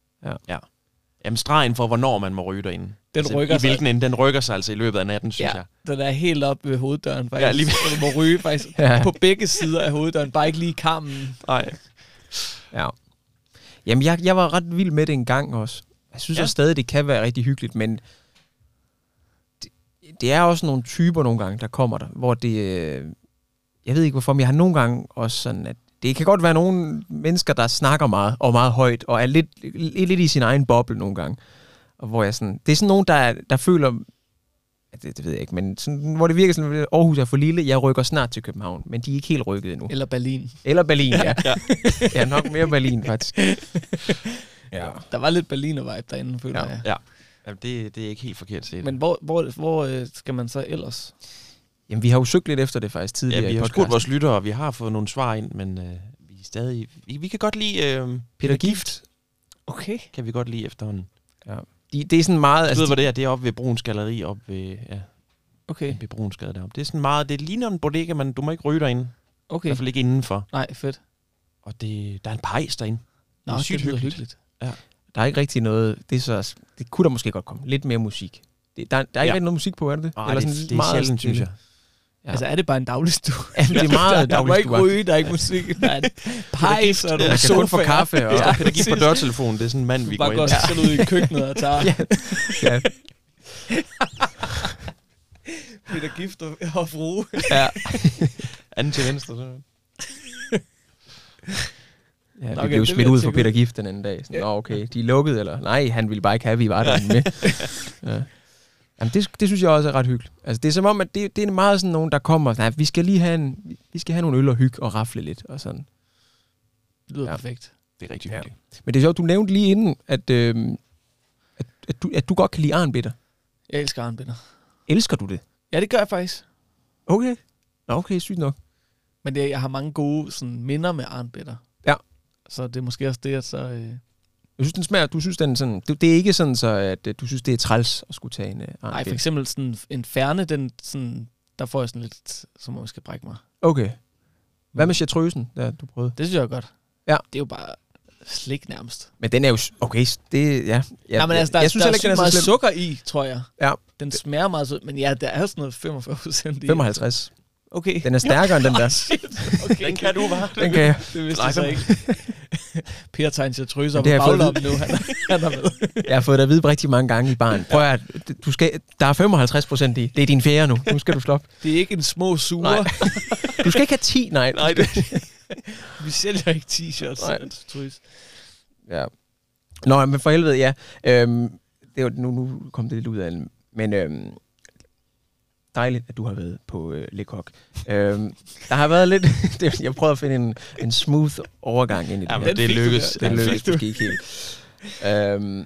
Jamen stregen for, hvornår man må ryge derinde.
Den rykker
I
sig.
hvilken ende? Den rykker sig altså i løbet af natten, synes
Ja,
jeg.
den er helt op ved hoveddøren, faktisk.
Ja, lige-
Så du må ryge faktisk
Ja.
på begge sider af hoveddøren, bare ikke lige i karmen.
Nej.
Ja. Jamen, jeg, jeg var ret vild med det en gang også. Jeg synes
Ja.
også stadig, det kan være rigtig hyggeligt, men det, det er også nogle typer nogle gange, der kommer der, hvor det... Øh, jeg ved ikke hvorfor, men jeg har nogle gange også sådan, at det kan godt være nogle mennesker, der snakker meget og meget højt, og er lidt, lidt, lidt i sin egen boble nogle gange. Og hvor jeg sådan... Det er sådan nogen, der, der føler... Det, det ved jeg ikke, men sådan, hvor det virker sådan, at Aarhus er for lille, jeg rykker snart til København, men de er ikke helt rykket endnu.
Eller Berlin.
Eller Berlin, ja. ja. ja, nok mere Berlin, faktisk. Ja.
Der var lidt Berliner-vibe derinde, føler
Ja.
jeg.
Ja. Jamen, det, det er ikke helt forkert set.
Men hvor, hvor, hvor øh, skal man så ellers?
Jamen, vi har jo søgt lidt efter det faktisk
ja,
tidligere
vi
i
har
podcasten.
spurgt vores lyttere, og vi har fået nogle svar ind, men øh, vi er stadig... Vi, vi kan godt lide øh, Peter Gift.
Okay.
Kan vi godt lide efterhånden.
Ja. De, det er sådan meget...
Du
Altså,
ved, hvor det er? Det er oppe ved Bruns Galleri, oppe ved, ja,
Okay.
ved Brunsgade deroppe. Det er sådan meget... Det ligner en bodega, men du må ikke ryge derinde. I
Okay.
hvert fald ikke indenfor.
Nej, fedt.
Og det, der er en pejs derinde. Det er
Nå,
sygt
det lyder
hyggeligt.
hyggeligt.
der er ikke rigtig noget... Det, er så, det kunne der måske godt komme. Lidt mere musik. Det, der, der er ikke
Ja.
rigtig noget musik på, er det det?
Nej, det, det er
meget
sjældent, synes
stille.
jeg.
Ja.
Altså, er det bare en dagligstue?
Ja, det er meget
Der må ikke
dagligstue.
ryge, der er ikke musik. Der er en pejs, og
Ja,
nogle
man
kan kun få
sofaer.
kaffe, og-
Der er Peter Gift på
præcis.
dørtelefonen. Det er sådan en mand,
Du
vi
bare
går
går
ind.
selv ud i køkkenet og tager
Ja. Ja.
Peter Gift og, og frue.
Ja.
Anden til venstre. Så.
Ja,
Nå,
vi
okay,
blev
det
smidt
vil jeg
ud for
tjekke
Peter
ud.
Gift den anden dag. Sådan, Nå, okay, de er lukket, eller? Nej, han ville bare ikke have, at vi var der med. Ja. Jamen, det, det synes jeg også er ret hyggeligt. Altså, det er som om, at det, det er meget sådan nogen, der kommer, nej, vi skal lige have, en, vi skal have nogle øl og hygge og rafle lidt og sådan.
Det lyder
Ja.
perfekt.
Det er rigtig
Ja.
hyggeligt.
Men det er sjovt, du nævnte lige inden, at, øh, at, at, du, at du godt kan lide arnbitter.
Jeg elsker arnbitter.
Elsker du det?
Ja, det gør jeg faktisk.
Okay. Nå, okay, sygt nok.
Men det, jeg har mange gode sådan, minder med arnbitter.
Ja.
Så det er måske også det, at så... Øh...
Jeg synes, den smager, du synes, den er sådan, det, det er ikke sådan, så, at øh, du synes, det er træls at skulle tage en uh,
Nej, for
arnbitter.
eksempel sådan en færne, den sådan, der får jeg sådan lidt, som om jeg skal brække mig.
Okay. Hvad med chartreusen, der du prøvede?
Det synes jeg er godt.
Ja.
Det er jo bare slik nærmest.
Men den er jo... Okay, det... Ja, ja,
Ja, men altså, der,
jeg
jeg
synes
der
heller
er
ikke, den er
sygt meget
så slem.
sukker i, tror jeg.
Ja.
Den smager meget sødt, men ja, der er sådan noget femogfyrre procent i.
femoghalvtreds.
Okay.
Den er stærkere end den der.
Shit. Okay.
Den kan du, bare.
Den kan jeg.
Det vidste jeg så ikke. Per tager en chartreuse op
Det
på
har jeg fået
baglommen nu. Han er, han er med.
Jeg har fået det at vide rigtig mange gange i barn. Prøv at... Du skal, der er femoghalvtreds procent i. Det er din fjerde nu. Nu skal du stoppe.
Det er ikke en små sure.
Nej. Du skal ikke have ti, nej.
Nej, det,
Vi sælger ikke t-shirts.
Nej.
af chartreuse.
Ja. Nå, men for helvede, ja. Øhm, det er jo, nu, nu kom det lidt ud af det. Men øhm, dejligt, at du har været på øh, Le Coq. Øhm, der har været lidt... det, jeg prøvede at finde en, en smooth overgang ind i det
Ja,
her.
men det lykkes.
Det lykkes måske ikke helt. Øhm,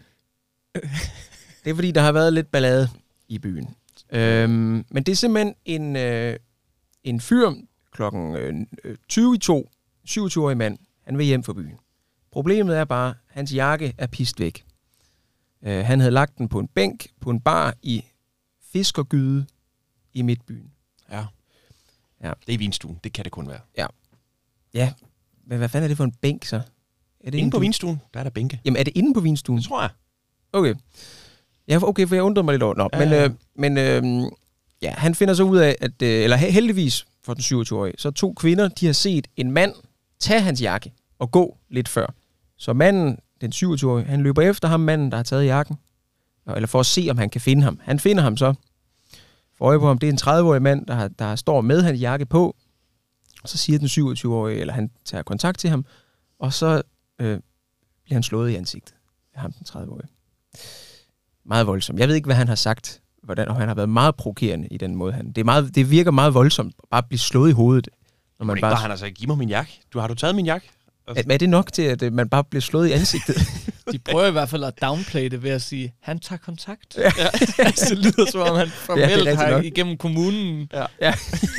det er fordi, der har været lidt ballade i byen. Øhm, men det er simpelthen en, øh, en fyr klokken øh, tyve i to, syvogtyve-årig mand. Han vil hjem fra byen. Problemet er bare, at hans jakke er pist væk. Øh, han havde lagt den på en bænk på en bar i Fiskergyde i Midtbyen.
Ja.
Ja.
Det er vinstuen. Det kan det kun være.
Ja, men hvad fanden er det for en bænk så? Er det
Inde på
du-
vinstuen, der er der bænke.
Jamen, er det inde på vinstuen?
Det tror jeg.
Okay. Ja, okay, for jeg undrede mig lidt over. Nå,
Ja,
men,
ja.
øh, men øh, ja, han finder så ud af, at, øh, eller he- heldigvis for den syvogtyve-årige, så to kvinder, de har set en mand tage hans jakke og gå lidt før. Så manden, den syvogtyve-årige, han løber efter ham, manden, der har taget jakken, eller for at se, om han kan finde ham. Han finder ham så, for øje på ham, det er en tredive-årig mand, der, har, der står med hans jakke på, og så siger den syvogtyve-årige, eller han tager kontakt til ham, og så øh, bliver han slået i ansigtet af ham, den tredive-årige. Meget voldsomt. Jeg ved ikke, hvad han har sagt, hvordan, og han har været meget provokerende i den måde. Han, det, er meget, det virker meget voldsomt, bare at blive slået i hovedet. Når
Man
man
bare...
bare,
han altså, giv mig min jakke. Du, har du taget min jakke?
er, er det nok til, at øh, man bare bliver slået i ansigtet?
De prøver i hvert fald at downplay det ved at sige, han tager kontakt. Ja. Altså, det lyder som om, han formelt
Ja, det er rigtigt
har
nok.
igennem kommunen.
Ja.
Ja.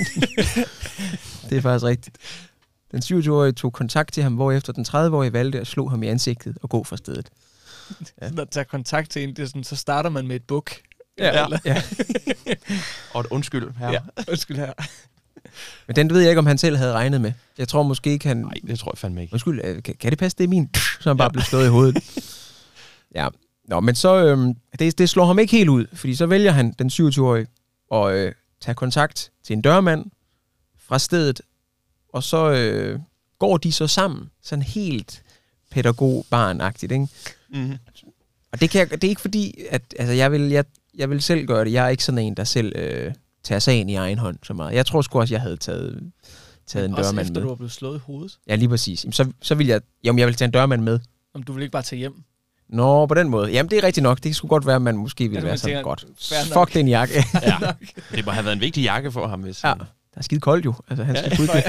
Det er faktisk rigtigt. Den syvogtyve-årige tog kontakt til ham, hvorefter den tredive-årige valgte at slå ham i ansigtet og gå fra stedet.
Ja. Når tager kontakt til en, det er sådan, så starter man med et buk.
Ja.
Eller,
Ja.
Og et undskyld her.
ja. Undskyld her.
Men den ved jeg ikke, om han selv havde regnet med. Jeg tror måske ikke, han...
Nej, det tror jeg fandme ikke.
Undskyld, øh, kan, kan det passe, det er min? Så han bare blev slået i hovedet. Ja. Nå, men så... Øhm, det, det slår ham ikke helt ud, fordi så vælger han, den syvogtyve-årige, at øh, tage kontakt til en dørmand fra stedet, og så øh, går de så sammen, sådan helt pædagog-barn-agtigt, ikke?
Mm-hmm.
Og det, kan jeg, det er ikke fordi, at altså, jeg, vil, jeg, jeg vil selv gøre det. Jeg er ikke sådan en, der selv øh, tager sagen i egen hånd så meget. Jeg tror sgu også, jeg havde taget, taget en
Også
dørmand
efter
med.
du var blevet slået i hovedet.
Ja, lige præcis. Jamen, så, så vil jeg... Jamen, jeg vil tage en dørmand med.
Om du vil ikke bare tage hjem.
Nå, på den måde. Jamen, det er rigtigt nok. Det skulle godt være, at man måske ville
Ja,
være
man
sådan
tænker,
godt.
fair nok.
Fuck den jakke.
Ja. Det må have været en vigtig jakke for ham, hvis...
Ja,
han-
der er skide koldt jo. Altså, han
Ja,
skal ja,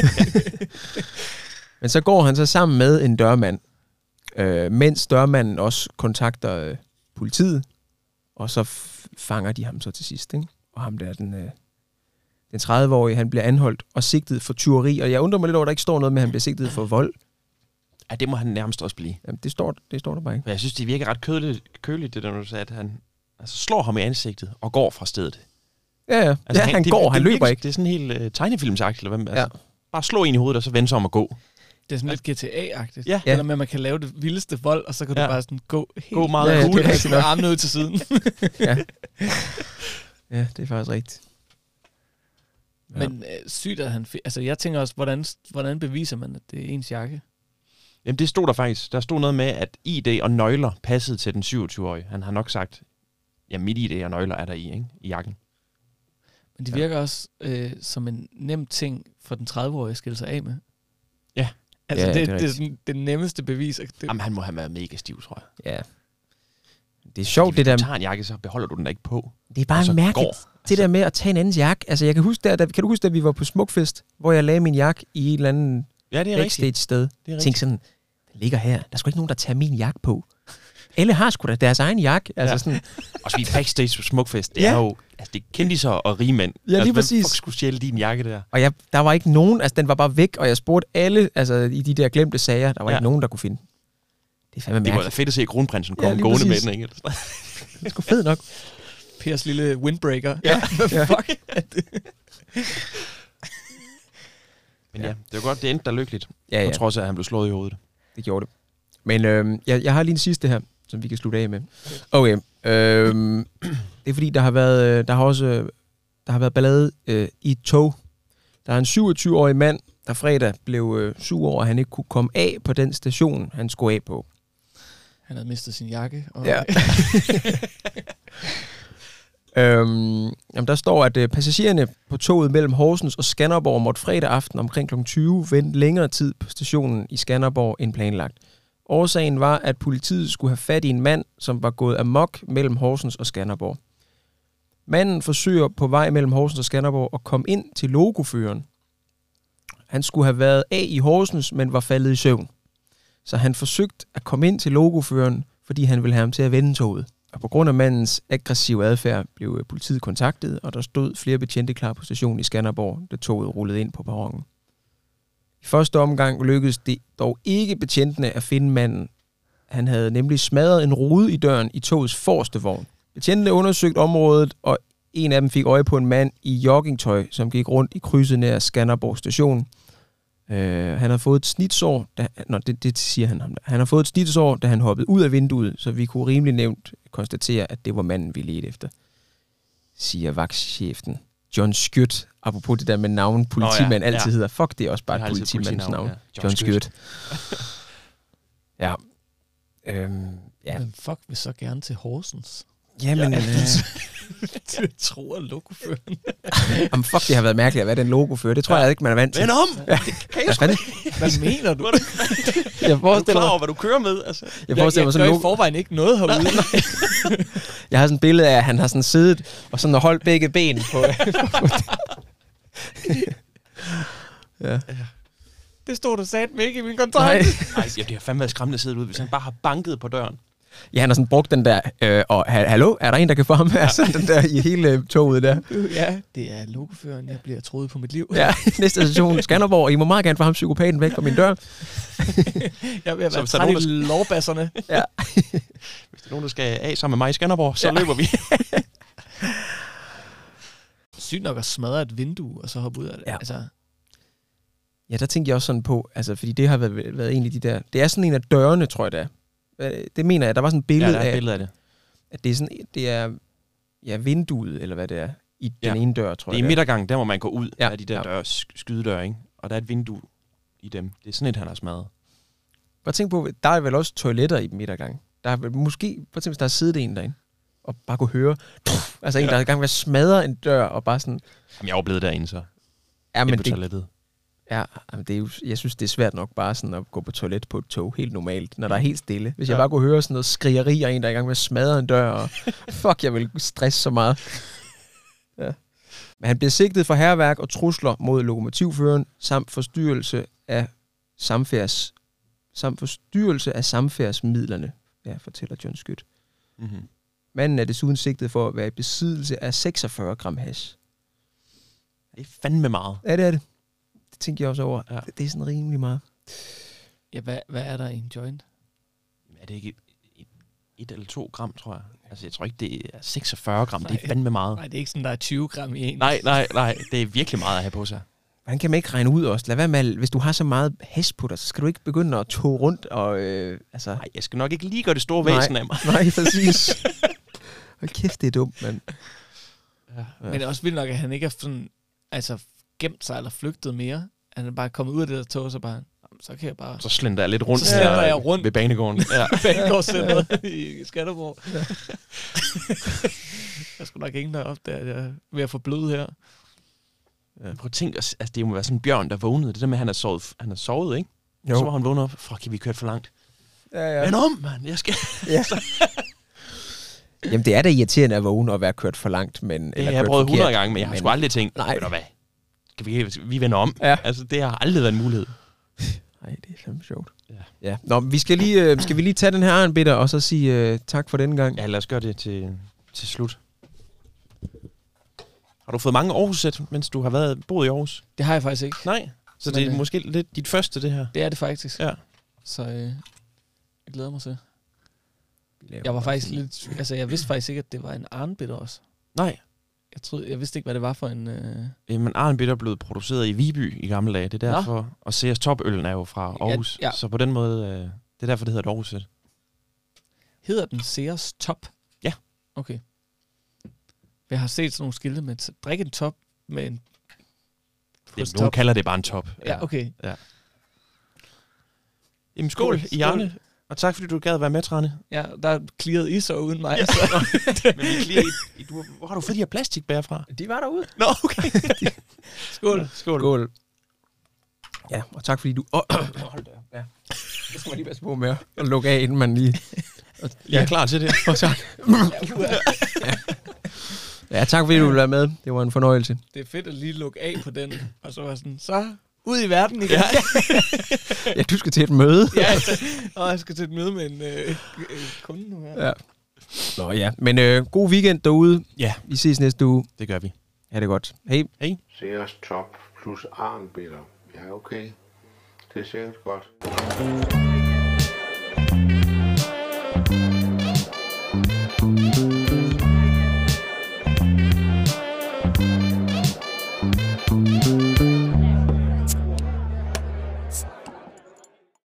Men så går han så sammen med en dørmand, øh, mens dørmanden også kontakter øh, politiet, og så f- fanger de ham så til sidst, ikke? Og ham der, den, øh, den tredive-årige, han bliver anholdt og sigtet for tyveri, og jeg undrer mig lidt over, at der ikke står noget med, at han bliver sigtet for vold.
Ja, det må han nærmest også blive.
Jamen, det står, det står der bare ikke.
Men jeg synes, det virker ret køligt, køligt det der, når du sagde, at han altså, slår ham i ansigtet og går fra stedet.
Ja, ja. Altså, ja han
det,
går,
det,
han
det
løber
virker,
ikke.
Det er sådan helt uh, tegnefilmsagtigt, eller hvad? Altså,
Ja.
bare slå en i hovedet, og så vende sig om at gå.
Det er sådan lidt G T A-agtigt.
Ja.
Eller med, at man kan lave det vildeste vold, og så kan
Ja.
du bare sådan gå helt
Gå meget
Ja, ja,
cool.
det er rigtigt
med
nok.
armene ud til siden.
Ja. Ja, det er faktisk rigtigt. Ja.
Men øh, sygt, at han... Fi- altså, jeg tænker også, hvordan, hvordan beviser man, at det er ens jakke?
Jamen, det stod der faktisk. Der stod noget med, at I D og nøgler passede til den syvogtyve-årige. Han har nok sagt, ja, mit I D og nøgler er der i, ikke? I jakken.
Men det
Ja.
virker også øh, som en nem ting for den tredive-årige at skille sig af med.
Ja.
Altså,
Ja,
det,
det er
det, er
rigtigt.
sådan, det nemmeste bevis. Det,
Jamen, han må have været mega stiv, tror jeg.
Ja. Det er sjovt, det
Hvis
der...
du tager en jakke, så beholder du den da ikke på.
Det er bare
og så
mærkeligt,
går.
det der med at tage en andens jakke. Altså, jeg kan huske, der, der, kan du huske, da vi var på Smukfest, hvor jeg lagde min jakke i et eller andet
Ja, det er rigtigt.
backstage-sted?
Det er
Jeg
rigtigt.
tænkte sådan, den ligger her. Der er sgu ikke nogen, der tager min jakke på. Alle har sgu da deres egen jakke. Altså
Ja.
sådan,
Og så vi er backstage på Smukfest. Det
Ja.
er jo... Altså, det er kendiser og rige mænd.
Ja, lige
altså,
præcis.
Hvem fuck skulle stjæle din jakke der?
og jeg, der var ikke nogen, altså den var bare væk, og jeg spurgte alle, altså i de der glemte sager, der var
Ja.
ikke nogen, der kunne finde den. Det er fandme
Det var da
mærkeligt.
fedt at se kronprinsen
Ja,
komme
lige
gående med
præcis.
den, ikke?
Det er sgu fedt nok.
Pers lille windbreaker.
Ja.
Hvad
Ja.
fuck er det?
Men ja, det var godt, det endte der lykkeligt.
Ja,
På
ja,
trods af, at han blev slået i hovedet.
det gjorde det. Men øh, jeg, jeg har lige en sidste her, som vi kan slutte af med. Okay. Øh, det er fordi, der har været, øh, der har også, øh, der har været ballade øh, i et tog. Der er en syvogtyve-årig mand, der fredag blev øh, sur over, at han ikke kunne komme af på den station, han skulle af på.
Han havde mistet sin jakke. Og
Ja. øhm, jamen der står, at øh, passagererne på toget mellem Horsens og Skanderborg måtte fredag aften omkring klokken tyve vente længere tid på stationen i Skanderborg end planlagt. Årsagen var, at politiet skulle have fat i en mand, som var gået amok mellem Horsens og Skanderborg. Manden forsøger på vej mellem Horsens og Skanderborg at komme ind til lokoføreren. Han skulle have været af i Horsens, men var faldet i søvn. Så han forsøgte at komme ind til lokoføreren, fordi han ville have ham til at vende toget. Og på grund af mandens aggressive adfærd blev politiet kontaktet, og der stod flere betjente klar på stationen i Skanderborg, da toget rullede ind på perronen. I første omgang lykkedes det dog ikke betjentene at finde manden. Han havde nemlig smadret en rude i døren i togets forreste vogn. Betjentene undersøgte området, og en af dem fik øje på en mand i joggingtøj, som gik rundt i krydset nær Skanderborg station. Uh, han har fået et snitsår, da, nå, det, det siger han ham der. Han har fået et snitsår, da han hoppede ud af vinduet, så vi kunne rimelig nemt konstatere, at det var manden, vi ledte efter, siger vagtchefen John Skjødt. Apropos det der med navn, politimand oh, ja, altid ja. hedder. Fuck, det er også bare et politimands navn. Ja. John, John Skjødt. ja. Øhm, ja.
Men fuck, vi så gerne til Horsens.
Jamen, ja.
Jeg tror, at lokoføren.
Jamen, fuck, det har været mærkeligt at være den lokofører. Det tror ja. jeg ikke, man er vant til.
Men om! Ja. Kan jeg
hvad, hvad mener du?
Jeg forestiller er du klar over, hvad du kører med? Altså.
Jeg, jeg, jeg gør i forvejen ikke noget herude.
Jeg har sådan et billede af, at han har sådan siddet og sådan holdt begge ben på... ja.
Det stod der sat mig ikke i min kontrakt.
Nej, det har fandme været skræmmende at sidde ud, hvis han bare har banket på døren.
Ja, han har sådan brugt den der, øh, og hallo, er der en, der kan få ham her? Sådan den der i hele toget der.
Ja, det er lokoføren, jeg bliver troet på mit liv.
Ja, næste station Skanderborg, og I må meget gerne få ham psykopaten væk fra min dør.
Jeg vil være træt i lovbasserne.
Ja.
Hvis der er nogen, der skal af sammen med mig i Skanderborg, så ja. løber vi.
Sygt nok at smadre et vindue, og så hoppe ud af det.
Ja.
Altså.
Ja, der tænker jeg også sådan på, altså, fordi det har været, været en af de der... Det er sådan en af dørene, tror jeg, det er. Det mener jeg, der var sådan et billede,
ja, der er et
af,
billede af det.
At det er sådan, det er ja, vinduet, eller hvad det er, i
ja.
den ene dør, tror jeg.
Det er i midtergangen, der må man gå ud
ja.
af de der
ja.
døre, skydedøre, ikke? Og der er et vindue i dem. Det er sådan et, han har smadret.
Bare tænk på, der er vel også toiletter i midtergangen. Der er måske, for eksempel, hvis der er siddet en derinde, og bare kunne høre, pff, altså en, der er i gang med at smadre en dør, og bare sådan...
Jamen, jeg er jo blevet derinde, så.
Ja, men
på
det,
toilettet.
Ja, det er jo, jeg synes, det er svært nok bare sådan at gå på toilet på et tog, helt normalt, når der er helt stille. Hvis ja. jeg bare kunne høre sådan noget skrigeri af en, der er i gang med at smadre en dør, og fuck, jeg vil stresse så meget. Ja. Men han bliver sigtet for hærværk og trusler mod lokomotivføreren, samt forstyrrelse af samfærds, samt forstyrrelse af samfærdsmidlerne, ja, fortæller John Skjødt.
Mm-hmm.
Manden er desuden sigtet for at være i besiddelse af seksogfyrre gram hash.
Det er fandme meget.
Ja, det er det. Det tænker jeg også over.
Ja.
Det, det er sådan rimelig meget.
Ja, hvad, hvad er der i en joint?
Er det ikke et, et, et eller to gram, tror jeg? Altså, jeg tror ikke, det er seksogfyrre gram. Nej, det er fandme meget.
Nej, det er ikke sådan, der er tyve gram i en.
Nej, nej, nej. Det er virkelig meget at have på sig.
Han kan man ikke regne ud også. Lad være med, hvis du har så meget hash på dig, så skal du ikke begynde at tog rundt og... Øh, altså...
Nej, jeg skal nok ikke lige gøre det store væsen af mig.
Nej, præcis. Hold kæft, det er dumt, mand.
Ja. Men det er også vildt nok, at han ikke er sådan, altså, gemt sig eller flygtet mere. Han er bare kommet ud af det der tog, så bare... Så kan jeg bare...
Så slender jeg lidt rundt,
så slender jeg rundt
ved banegården.
Ja. Banegårdscenteret i Skanderborg. Ja. Jeg skulle nok ingen der op der, jeg er ved at få blød her.
Ja. Prøv at tænke, altså, det må være sådan en bjørn, der vågnede. Det der med, at han har sovet, han har sovet, ikke?
Jo.
Så var han vågnet op. Fuck, kan vi køre for langt?
Ja, ja.
Men om, mand, jeg skal...
Ja. Jamen, det er da irriterende at vågne og være kørt for langt, men...
Det har jeg prøvet hundrede gange, men jeg har sgu aldrig tænkt,
nej,
ved du hvad? Skal vi, vi vender om?
Ja.
Altså, det har aldrig været en mulighed.
Nej, det er fandme sjovt.
Ja.
Ja. Nå, vi skal lige, øh, skal vi lige tage den her arnbitter, og så sige øh, tak for denne gang?
Ja, lad os gøre det til, til slut. Har du fået mange Aarhus-sæt, mens du har været boet i Aarhus?
Det har jeg faktisk ikke.
Nej, så
men,
det er
øh,
måske lidt dit første, det her?
Det er det faktisk.
Ja.
Så øh, jeg glæder mig til. Jeg var faktisk lidt... Altså, jeg vidste faktisk ikke, at det var en arnbitter også.
Nej.
Jeg troede, jeg vidste ikke, hvad det var for en... Øh...
Jamen, arnbitter er blevet produceret i Viby i gamle dage. Det er derfor... Nå. Og Sears Top-øllen er jo fra Aarhus. Ja, ja. Så på den måde... Øh, det er derfor, det hedder et Aarhus-sæt.
Hedder den Sears Top?
Ja.
Okay. Jeg har set sådan nogle skilte med... Drik en top med en...
Ja, nogen kalder det bare en top.
Ja, okay.
Ja. Jamen, skål, skål. i Arne. Og tak, fordi du gad at være med, Trane.
Ja, der klirrede I så uden mig.
Ja.
Så.
Men vi klirer i, i du, hvor har du fået de her plastikbær fra?
De var derude.
Nå, okay.
Skål.
Skål.
Skål. Ja, og tak fordi du... Oh, hold da. Ja. Det skal man lige passe på med at lukke af, inden man lige...
Jeg er klar til det.
Og tak.
Ja.
Ja, tak fordi du ville være med. Det var en fornøjelse.
Det er fedt at lige lukke af på den, og så var sådan, så ud i verden igen.
Ja.
Ja, du skal til et møde.
Ja, altså, og jeg skal til et møde med en øh, kunde nu her.
Ja. Nå ja, men øh, god weekend derude.
Ja,
Vi ses næste uge.
det gør vi.
Ha' det godt. Hej.
Sears Top plus Arnbitter. Ja, okay. Det er sikkert godt.